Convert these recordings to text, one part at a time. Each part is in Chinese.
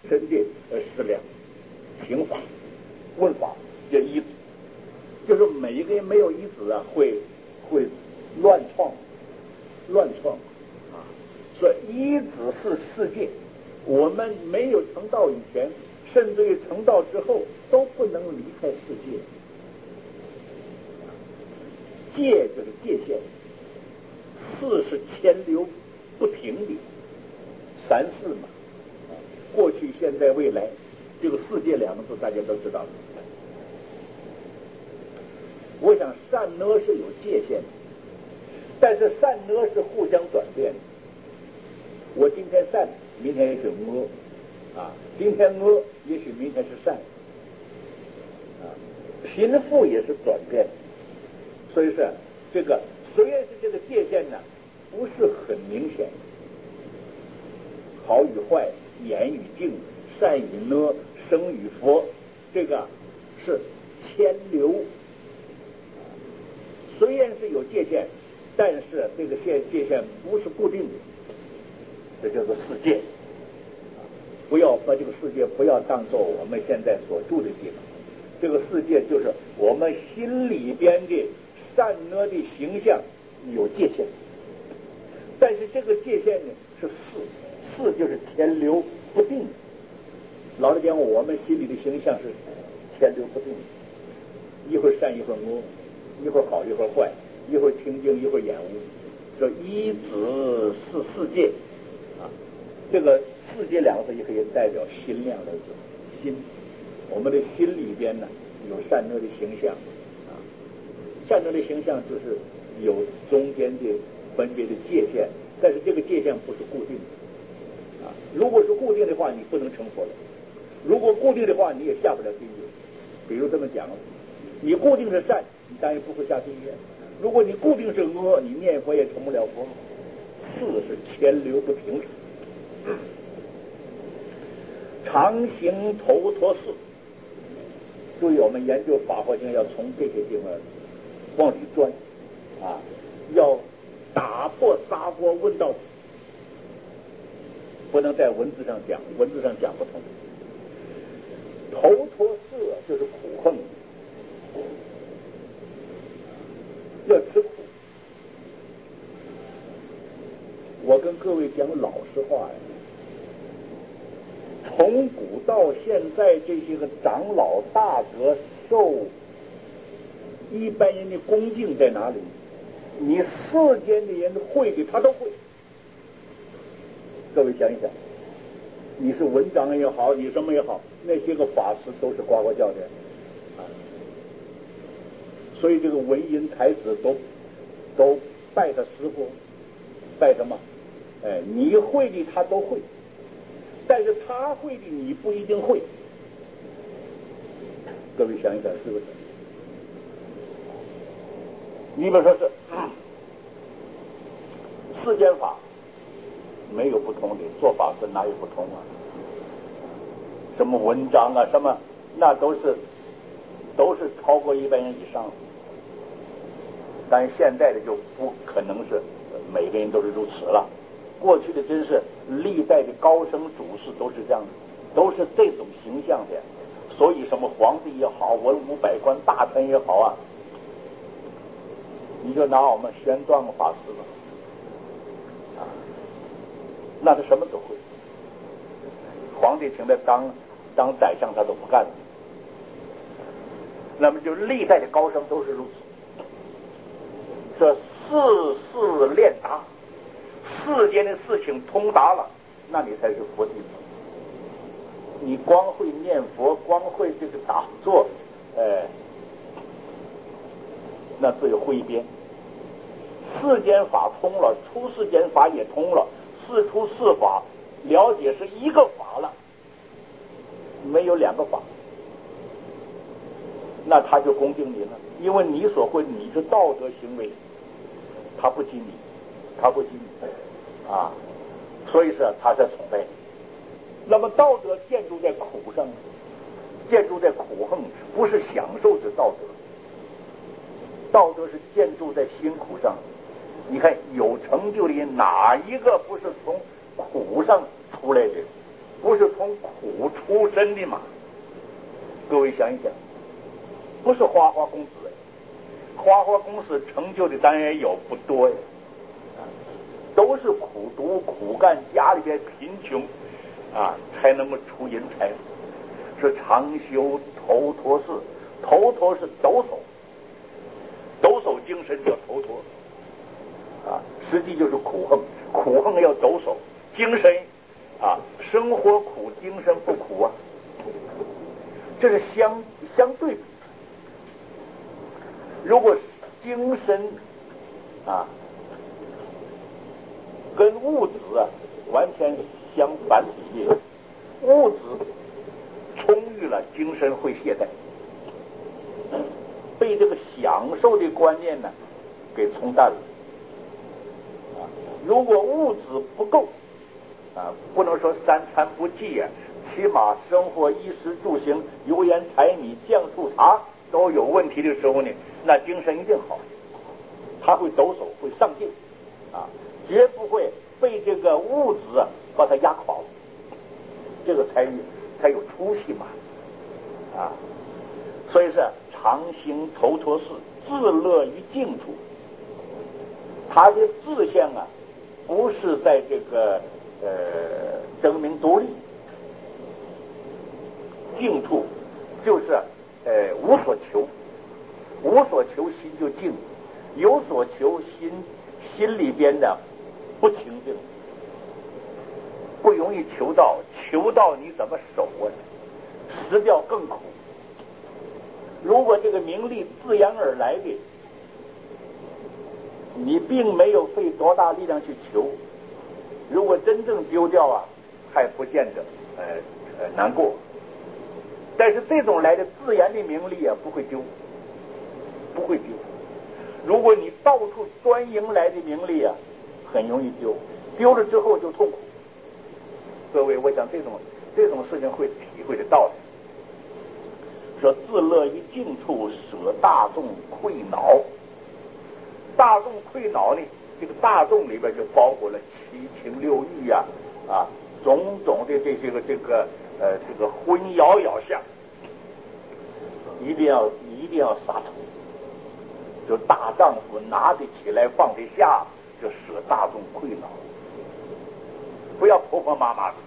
身的食量、刑法、问法这一子，就是每一个人没有一子啊，会乱创啊。所以一子是世界，我们没有成道以前，甚至于成道之后，都不能离开世界。界就是界限，事是迁流不停的，三世嘛，过去、现在、未来，这个世界两个字大家都知道了。我想善恶是有界限的，但是善恶是互相转变的。我今天善，明天也许恶啊，今天恶，也许明天是善啊。贫富也是转变的，所以说这个虽然是这个界限呢不是很明显，好与坏、言与静、善与恶、生与佛，这个是迁流。虽然是有界限，但是这个界限不是固定的，这叫做世界。不要把这个世界不要当做我们现在所住的地方，这个世界就是我们心里边的善恶的形象有界限，但是这个界限呢是事就是天流不定。老实讲，我们心里的形象是天流不定，一会儿善一会儿恶，一会儿好一会儿坏，一会儿清净一会儿染污。这一子是世界啊，这个世界两个字也可以代表心量来讲，心，我们的心里边呢有善恶的形象啊，善恶的形象就是有中间的分别的界限，但是这个界限不是固定的啊。如果是固定的话，你不能成佛的；如果固定的话，你也下不了地狱。比如这么讲，你固定是善，你当然不会下地狱；如果你固定是恶，你念佛也成不了佛。事是迁流不停止，常行头陀事。注意，我们研究法华经要从这些地方往里钻啊，要打破砂锅问到底，不能在文字上讲，文字上讲不通。头陀事就是苦恨，要吃苦。我跟各位讲老实话呀，从古到现在，这些个长老大德受一般人的恭敬在哪里？你世间的人会的他都会。各位想一想，你是文章也好，你什么也好，那些个法师都是呱呱叫的啊。所以这个文人才子都拜他师傅，拜什么？你会的他都会，但是他会的你不一定会。各位想一想，是不是？你比如说是世间法，没有不同的，做法是哪有不同啊？什么文章啊，什么那都是超过一般人以上的。但是现在的就不可能是每个人都是如此了。过去的真是历代的高僧祖师都是这样的，都是这种形象的。所以什么皇帝也好，文武百官大臣也好啊，你就拿我们玄奘法师吧，啊，那他什么都会。皇帝请他当宰相，他都不干了。那么就历代的高僧都是如此。这事练达，世间的事情通达了，那你才是佛弟子。你光会念佛，光会这个打坐，那只有挥鞭。世间法通了，出世间法也通了，世出世法了解是一个法了，没有两个法，那他就恭敬你了，因为你所会你是道德行为，他不及你，啊，所以说他才崇拜你。那么道德建筑在苦上，建筑在苦恨，不是享受之道德。道德是建筑在辛苦上。你看有成就的人哪一个不是从苦上出来的？ 不是从苦出身的嘛？各位想一想，不是花花公子，花花公子成就的当然有不多呀，都是苦读苦干，家里边贫穷才能够出人才。是常修头陀寺，头陀是抖擞，抖擞精神叫头陀实际就是苦横，苦横要抖擞精神生活苦，精神不苦这是相对比。如果精神跟物质完全相反比例，物质充裕了，精神会懈怠，被这个享受的观念呢给冲淡了如果物质不够不能说三餐不济起码生活衣食住行、油盐柴米酱醋茶都有问题的时候呢，那精神一定好，他会抖擞，会上进绝不会被这个物质把他压垮了，这个才有出息嘛所以是常行头陀寺，自乐于静处。他的志向不是在这个争名夺利，静处就是无所求，无所求心就静，有所求心里边的不清净，不容易求到，求到你怎么守失掉更苦。如果这个名利自然而来的，你并没有费多大力量去求，如果真正丢掉还不见得难过。但是这种来的自然的名利不会丢，不会丢。如果你到处专营来的名利很容易丢，丢了之后就痛苦。各位，我想这种事情会体会得到的。说自乐于静处，舍大众溃恼。大众溃恼呢，这个大众里边就包括了七情六欲种种的这个昏摇摇相，一定要杀除。就大丈夫拿得起来放得下，就舍大众溃恼，不要婆婆妈妈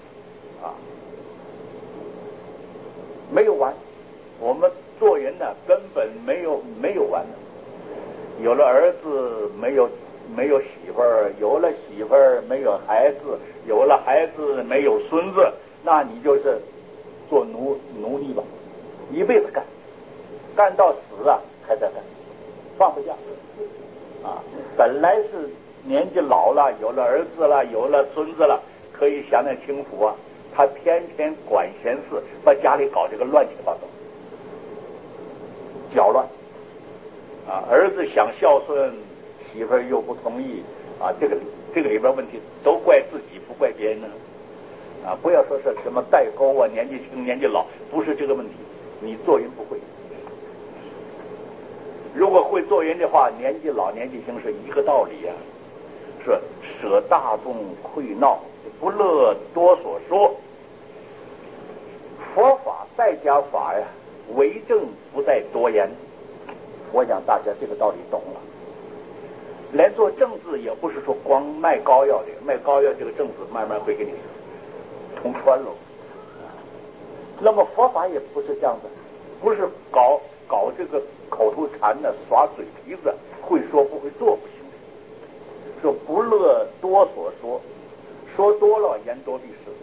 没有完。我们做人呢，根本没有完的。有了儿子没有媳妇儿，有了媳妇儿没有孩子，有了孩子没有孙子，那你就是做奴隶吧，一辈子干到死还在干，放不下本来是年纪老了，有了儿子了，有了孙子了，可以享点清福他偏偏管闲事，把家里搞这个乱七八糟，搅乱儿子想孝顺，媳妇儿又不同意这个里边问题都怪自己，不怪别人不要说是什么代沟年纪轻年纪老，不是这个问题，你做人不会。如果会做人的话，年纪老年纪轻是一个道理是舍大众溃闹，不乐多所说。佛法在家法为政不在多言。我想大家这个道理懂了。连做政治也不是说光卖膏药的，卖膏药这个政治慢慢会给你通穿了。那么佛法也不是这样的，不是搞这个口头禅耍嘴皮子，会说不会做不行的。说不乐多所说，说多了言多必失。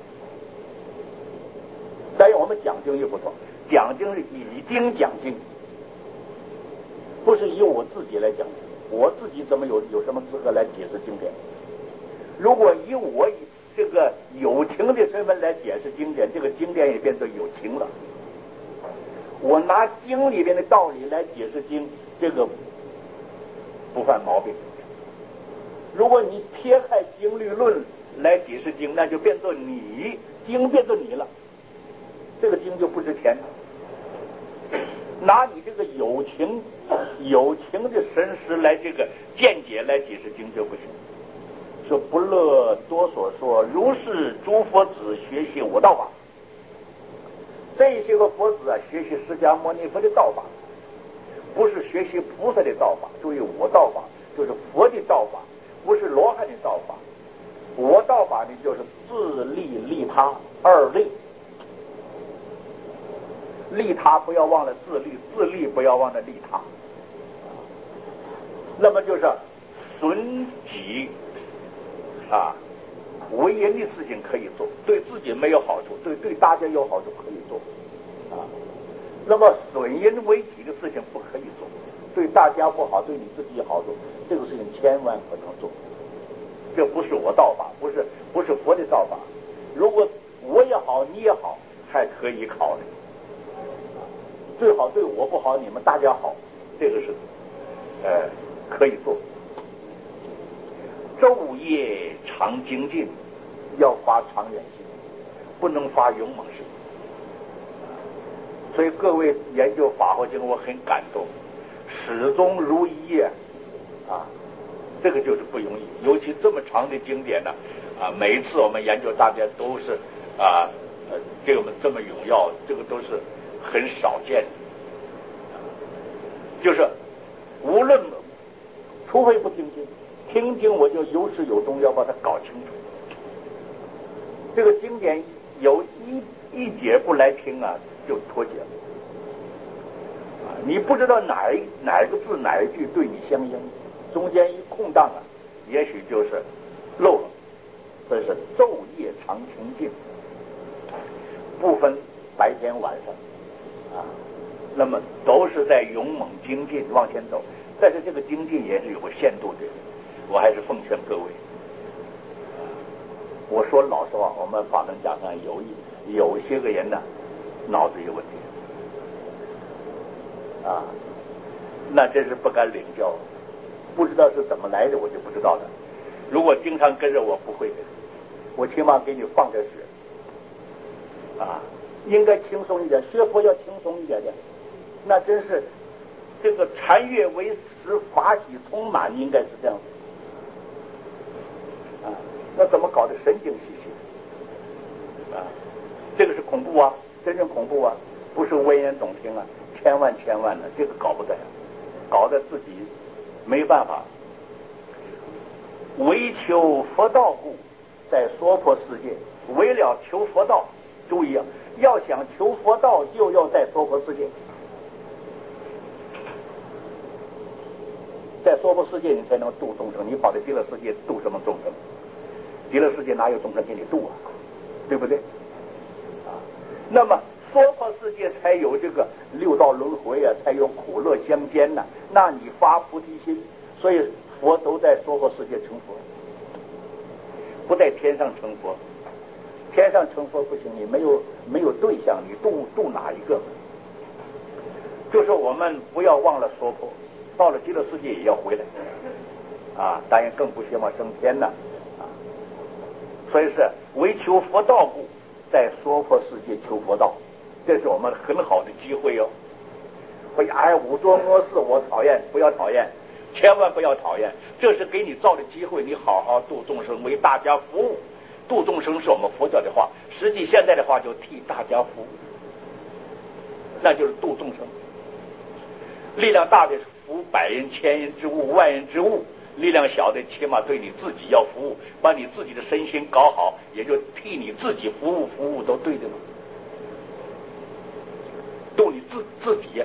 但是我们讲经又不同，讲经是以经讲经，不是以我自己来讲，我自己怎么有什么资格来解释经典？如果以我这个有情的身份来解释经典，这个经典也变成有情了。我拿经里面的道理来解释经，这个不犯毛病。如果你撇开经律论来解释经，那就变作经变作你了，这个经就不值钱了。拿你这个有情的神识来这个见解来解释经就不行。 说不乐多所说，如是诸佛子学习我道法。这些个佛子啊，学习释迦牟尼佛的道法，不是学习菩萨的道法。注意，我道法就是佛的道法，不是罗汉的道法。我道法呢，就是自利利他二利。利他不要忘了自利，自利不要忘了利他。那么就是损己为人的事情可以做，对自己没有好处，对大家有好处可以做那么损人为己的事情不可以做，对大家不好，对你自己有好处，这个事情千万不能做。这不是我道法，不是佛的道法。如果我也好，你也好，还可以考虑。最好对我不好，你们大家好，这个是可以做。昼夜常精进，要发长远心，不能发勇猛心。所以各位研究法华经，我很感动，始终如一这个就是不容易。尤其这么长的经典呢每一次我们研究，大家都是这么荣耀，这个都是很少见的。就是无论除非不听经，听经我就有始有终，要把它搞清楚。这个经典有一节不来听就脱节了你不知道哪一个字哪一句对你相应，中间一空档也许就是漏了。所以是昼夜常清净，不分白天晚上那么都是在勇猛精进往前走。但是这个精进也是有个限度的，我还是奉劝各位我说老实话，我们法门讲上有些个人呢脑子有问题那真是不敢领教，不知道是怎么来的，我就不知道了。如果经常跟着我，不会的，我起码给你放着学应该轻松一点，学佛要轻松一点的。那真是这个禅悦为实，法喜充满，应该是这样子那怎么搞得神经兮兮这个是恐怖真正恐怖不是危言耸听千万的，这个搞不得搞得自己没办法。为求佛道故，在娑婆世界，为了求佛道，注意要想求佛道，就要在娑婆世界。在娑婆世界你才能度众生，你跑到极乐世界度什么众生？极乐世界哪有众生给你度对不对那么娑婆世界才有这个六道轮回才有苦乐相间那你发菩提心，所以佛都在娑婆世界成佛，不在天上成佛。天上成佛不行，你没有对象，你度哪一个？就是我们不要忘了娑婆，到了极乐世界也要回来当然更不希望升天所以是为求佛道故，在娑婆世界求佛道，这是我们很好的机会我做恶事我讨厌，不要讨厌，千万不要讨厌，这是给你造的机会，你好好度众生，为大家服务。度众生是我们佛教的话，实际现在的话就替大家服务，那就是度众生。力量大的服百人千人之物万人之物，力量小的起码对你自己要服务，把你自己的身心搞好，也就替你自己服务，服务都对的嘛，度你自己。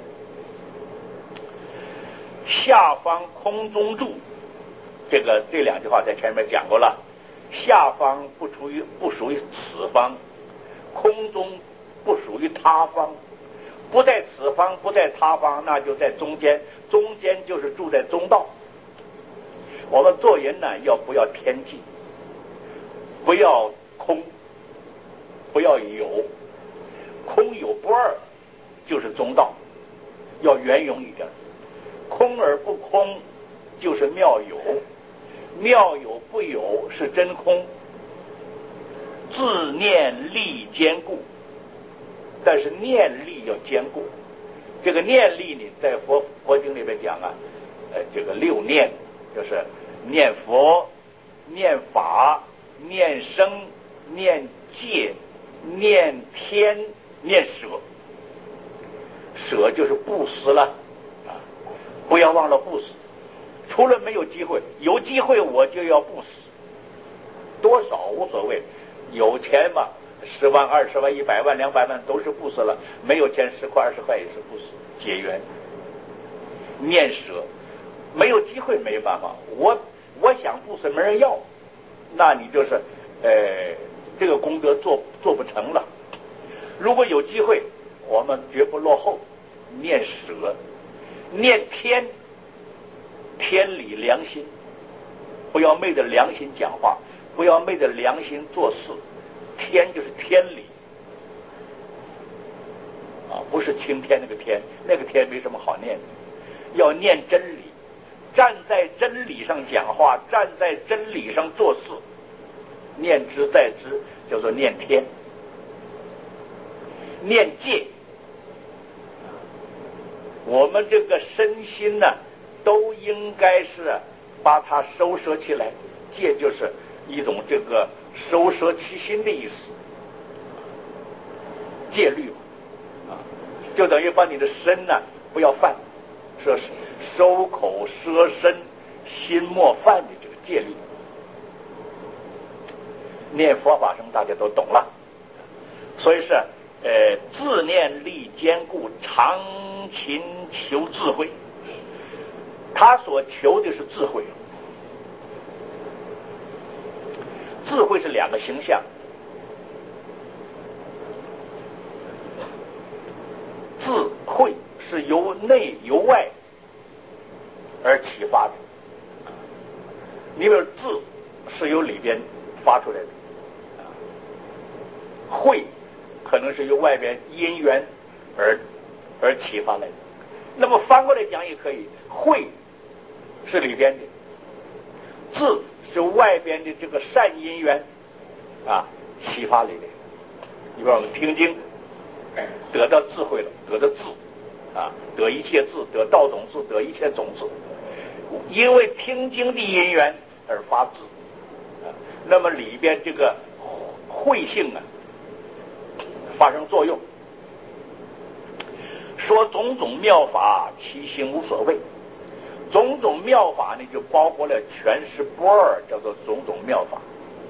下方空中住，这两句话在前面讲过了。下方不属于此方，空中不属于他方，不在此方不在他方，那就在中间，中间就是住在中道。我们做人呢，不要偏激，不要空，不要有，空有不二就是中道，要圆融一点。空而不空就是妙有，妙有不有是真空。自念力坚固，但是念力要坚固。这个念力呢，在佛经里面讲这个六念就是念佛、 念法、念生、念戒、念天、念舍。舍就是布施了啊！不要忘了布施。除了没有机会，有机会我就要布施，多少无所谓。有钱嘛，10万、20万、100万、200万都是布施了；没有钱，10块、20块也是布施，结缘。念舍，没有机会没办法。我想布施没人要，那你就是这个功德做不成了。如果有机会，我们绝不落后。念舍，念天，天理良心，不要昧着良心讲话，不要昧着良心做事。天就是天理啊，不是青天那个天，那个天没什么好念的。要念真理，站在真理上讲话，站在真理上做事，念之在之，叫做念天。念戒，我们这个身心呢，都应该是把它收摄起来。戒就是一种这个收摄其心的意思，戒律嘛，就等于把你的身呢不要犯，说是收口摄身，心莫犯的这个戒律。念佛法声大家都懂了，所以是自念力坚固，常勤求智慧。他所求的是智慧，智慧是2个形象，智慧是由内由外而启发的，你比如智是由里边发出来的，慧可能是由外边因缘而启发来的。那么反过来讲也可以，慧是里边的，智是外边的这个善因缘启发来的。你比如我们听经得到智慧了，得到智得一切智，得道种智，得一切种智，因为听经的因缘而发智那么里边这个慧性发生作用。说种种妙法，其行无所谓。种种妙法呢，就包括了全十不二，叫做种种妙法。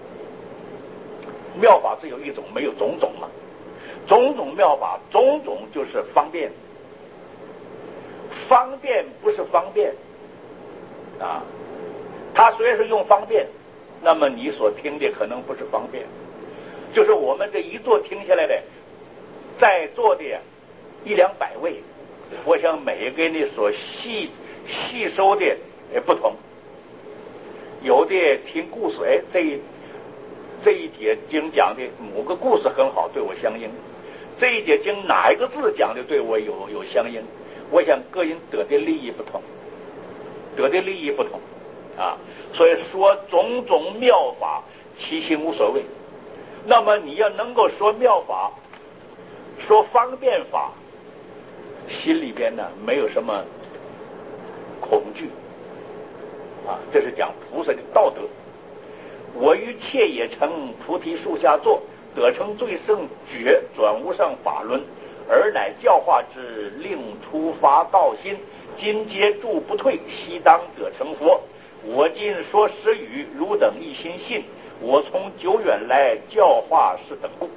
妙法只有一种，没有种种嘛。种种妙法，种种就是方便，方便不是方便它虽然是用方便，那么你所听的可能不是方便。就是我们这一座听下来的，在座的100-200位，我想每一个人所吸收的不同。有的听故事，这一节经讲的某个故事很好，对我相应；这一节经哪一个字讲的对我有相应。我想个人得的利益不同，所以说种种妙法，其行无所谓。那么你要能够说妙法，说方便法，心里边呢没有什么恐惧这是讲菩萨的道德。我于切也成菩提树下坐，得成最胜觉，转无上法轮，而乃教化之，令出发道心。今皆住不退，悉当得成佛。我今说实语，汝等一心信。我从久远来，教化是等故。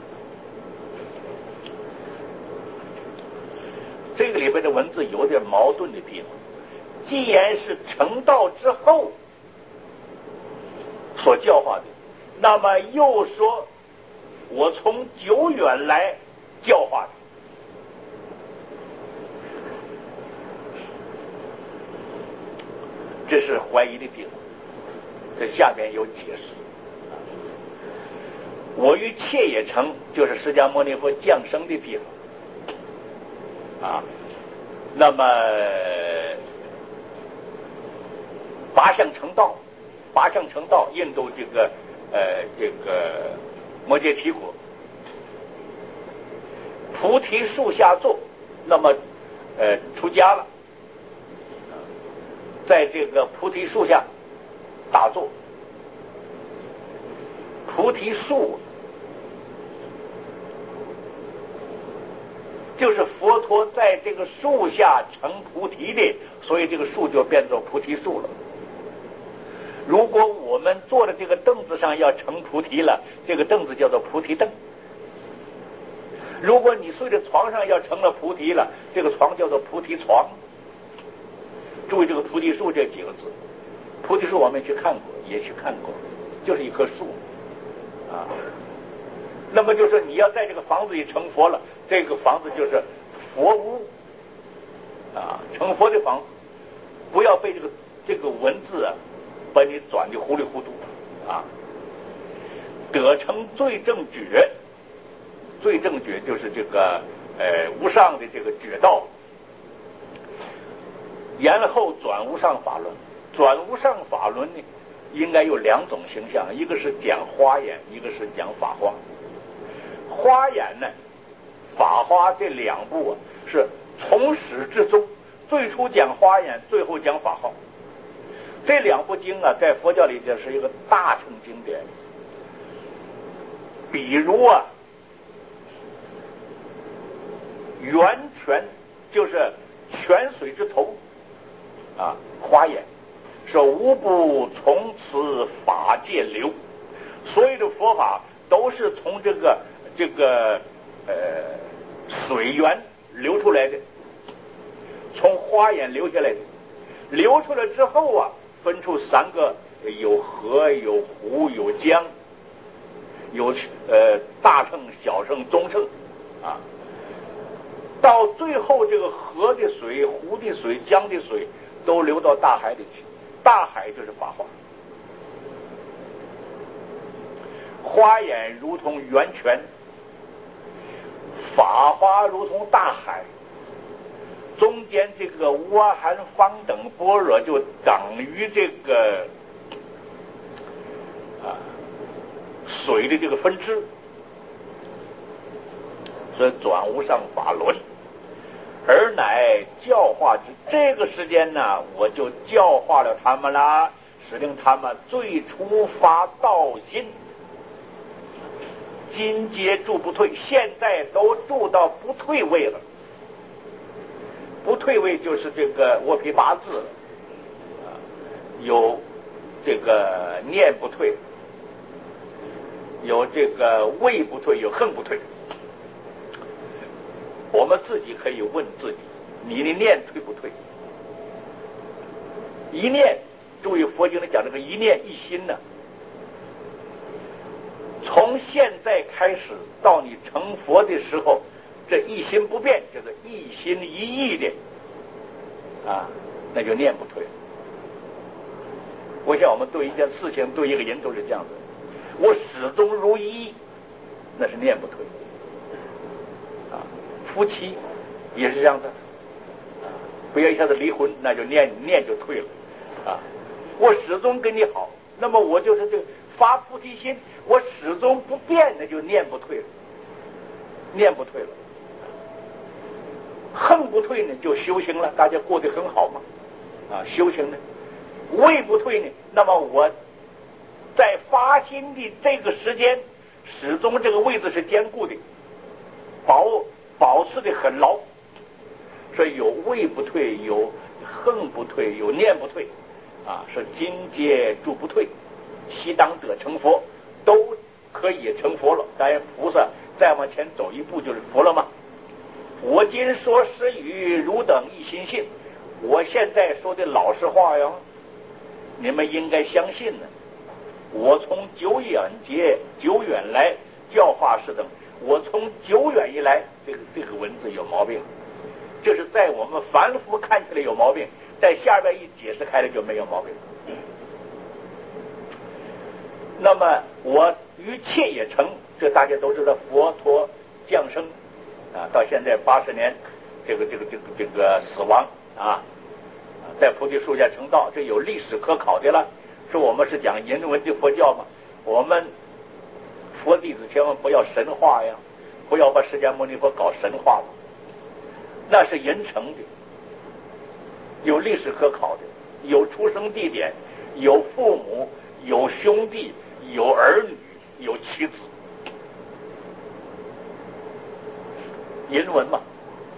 这个里边的文字有点矛盾的地方。既然是成道之后所教化的，那么又说我从久远来教化的，这是怀疑的地方。这下边有解释。我于切也成，就是释迦牟尼佛降生的地方那么八相成道，印度这个摩羯提国，菩提树下坐，那么出家了，在这个菩提树下打坐菩提树，就是佛陀在这个树下成菩提的，所以这个树就变作菩提树了。如果我们坐的这个凳子上要成菩提了，这个凳子叫做菩提凳；如果你睡在床上要成了菩提了，这个床叫做菩提床。注意这个菩提树这几个字，菩提树我们去看过，也去看过，就是一棵树啊。那么就是你要在这个房子里成佛了，这个房子就是佛屋啊，成佛的房子，不要被这个文字啊把你转的糊里糊涂啊。得成最正觉，最正觉就是这个无上的这个觉道，然后转无上法轮。转无上法轮呢，应该有两种形象，一个是讲花眼，一个是讲法花。花眼呢，法花这两部啊，是从始至终，最初讲花眼，最后讲法花。这两部经啊，在佛教里这是一个大乘经典。比如啊，源泉就是泉水之头啊，花眼说无不从此法界流，所有的佛法都是从这个水源流出来的，从花眼流下来的。流出来之后啊，分出三个，有河有湖有江，有大乘小乘中乘啊。到最后这个河的水湖的水江的水都流到大海里去，大海就是法花。花眼如同源泉，法花如同大海，中间这个阿含方等般若就等于这个水的这个分支，所以转无上法轮，而乃教化之。这个时间呢，我就教化了他们啦，使令他们最初发道心，今皆住不退，现在都住到不退位了。不退位就是这个卧毗八字了，有这个念不退，有这个位不退，有恨不退。我们自己可以问自己，你的念退不退？一念，注意佛经里讲这个一念一心呢，从现在开始到你成佛的时候，这一心不变，就是一心一意的啊，那就念不退。我想我们对一件事情对一个人都是这样子，我始终如一，那是念不退啊。夫妻也是这样子啊，不要一下子离婚，那就念就退了啊。我始终跟你好，那么我就是这个发菩提心，我始终不变，那就念不退了，念不退了。恨不退呢，就修行了，大家过得很好嘛啊，修行呢。位不退呢，那么我在发心的这个时间，始终这个位置是坚固的，保持的很牢，所以有位不退，有恨不退，有念不退啊，是今皆住不退，悉当得成佛，都可以成佛了。当然菩萨再往前走一步就是佛了嘛。我今说实语，汝等一心信。我现在说的老实话呀，你们应该相信呢。我从久远来教化士等，我从久远以来，这个文字有毛病，这是在我们凡夫看起来有毛病，在下边一解释开来就没有毛病。那么我于切也成，这大家都知道，佛陀降生啊，到现在80年，这个死亡啊，在菩提树下成道，这有历史可考的了。说我们是讲人文的佛教嘛，我们佛弟子千万不要神话呀，不要把释迦牟尼佛搞神话了，那是人成的，有历史可考的，有出生地点，有父母，有兄弟，有儿女， 有妻子，引文嘛，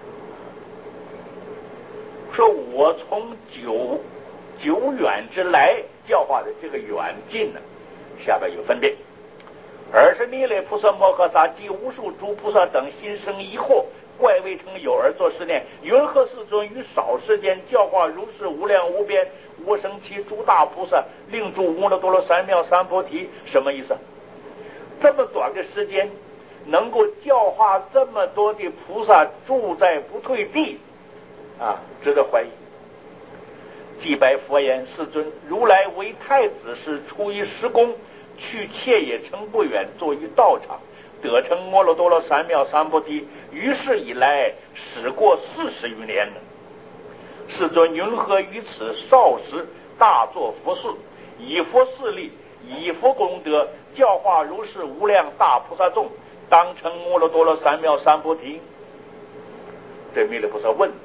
说我从久远之来教化的这个远近呢，下边有分别。20弥勒菩萨摩诃萨及无数诸菩萨等心生疑惑，怪未成有而作是念：云何世尊于少时间教化如是无量无边无生其诸大菩萨，令诸无量多罗三藐三菩提？什么意思？这么短的时间能够教化这么多的菩萨，住在不退地啊，值得怀疑。祭白佛言：世尊，如来为太子时，出于时宫，去切也城不远，坐于道场，得成摩罗多罗三藐三菩提。于是以来，始过40余年了。世尊云何于此少时大作佛事，以佛势力，以佛功德，教化如是无量大菩萨众，当成摩罗多罗三藐三菩提？这弥勒菩萨问，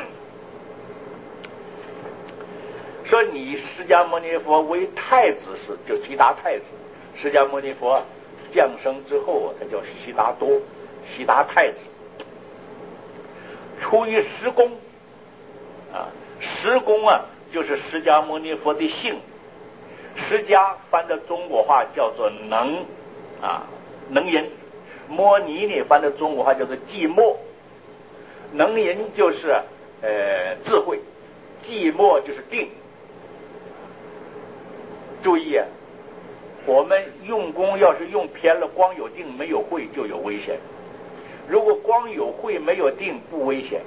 说你释迦牟尼佛为太子时，就悉达太子。释迦牟尼佛降生之后他叫悉达多，悉达太子，出于时宫啊，时宫啊就是释迦牟尼佛的姓。释迦翻的中国话叫做能啊，能言；摩尼呢翻的中国话叫做寂寞。能言就是智慧，寂寞就是定。注意啊，我们用功要是用偏了，光有定没有慧就有危险。如果光有慧没有定不危险，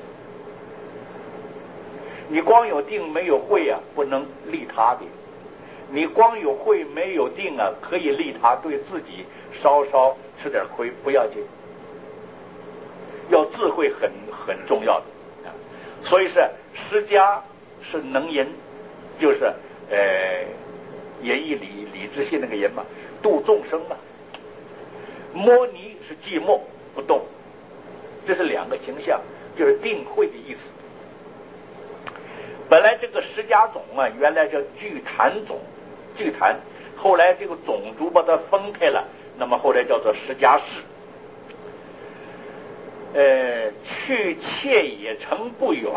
你光有定没有慧啊，不能利他的；你光有慧没有定啊，可以利他，对自己稍稍吃点亏不要紧。要智慧很重要的啊，所以是释迦是能言，就是言义理智性那个言嘛，度众生嘛。摩尼是寂寞不动，这是两个形象，就是定慧的意思。本来这个释迦种啊，原来叫聚坛种，聚坛，后来这个种族把它分开了，那么后来叫做释迦氏。去切野城不远，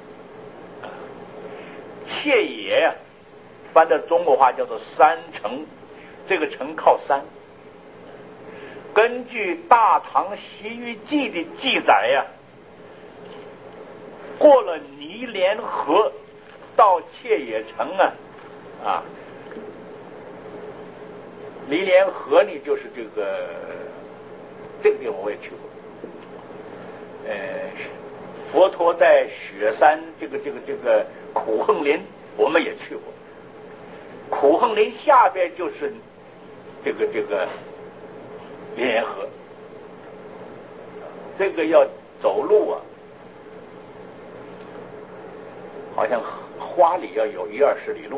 切野呀，翻的中国话叫做山城，这个城靠山。根据《大唐西域记》的记载呀，过了尼连河到切野城啊，尼连河呢就是这个地方我也去过。佛陀在雪山这个苦横林我们也去过，苦横林下边就是这个尼连河，这个要走路啊，好像花里要有10-20里路，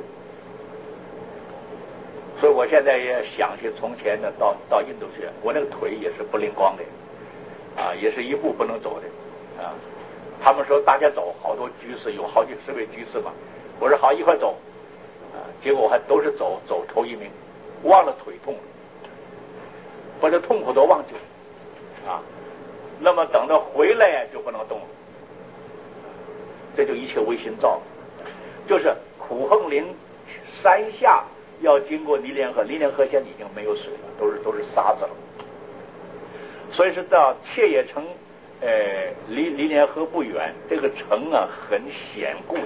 所以我现在也想起从前呢，到印度去，我那个腿也是不灵光的啊，也是一步不能走的啊。他们说大家走，好多居士，有好几10位居士嘛。我说好，一块走啊。结果我还都是走头一名，忘了腿痛了，把这痛苦都忘记了啊。那么等到回来就不能动了，这就一切唯心造。就是苦横林山下要经过尼连河，尼连河现在已经没有水了，都是沙子了。所以是到切野城，离尼连河不远，这个城啊很险固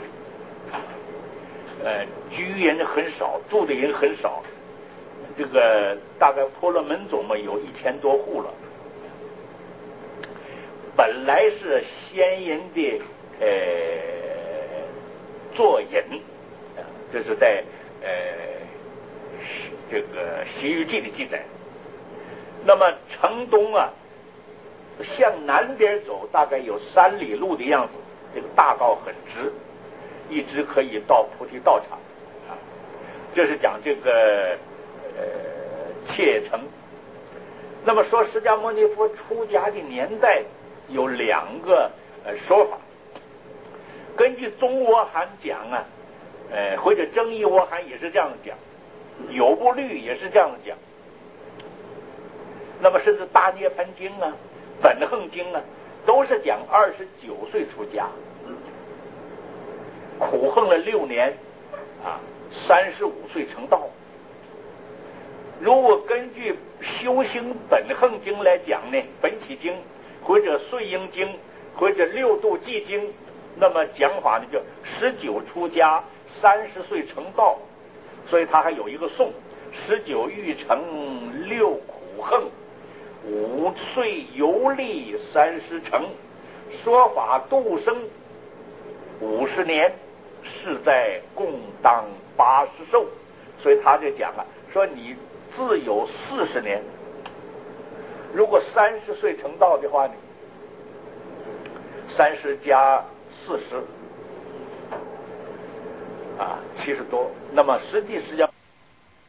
的，居人很少，住的人很少，这个大概婆罗门种嘛有1000多户了。本来是先人的坐隐，这是在这个《西域记》的记载。那么城东啊，向南边走大概有3里路的样子，这个大道很直，一直可以到菩提道场啊。这是讲这个切城。那么说释迦牟尼佛出家的年代有2个说法。根据中阿含讲啊，或者增一阿含也是这样讲，有部律也是这样讲。 那么甚至大涅盘经啊、本恒经啊，都是讲29岁出家，苦恨了6年啊，35岁成道。如果根据修行本恒经来讲呢，本启经或者顺应经或者六度记经，那么讲法呢就19出家，30岁成道，所以他还有一个颂：19欲成6苦恨，5岁游历30成，说法度生50年，是在共当80寿。所以他就讲了，说你自有40年，如果30岁成道的话呢，30加4070多，那么实际上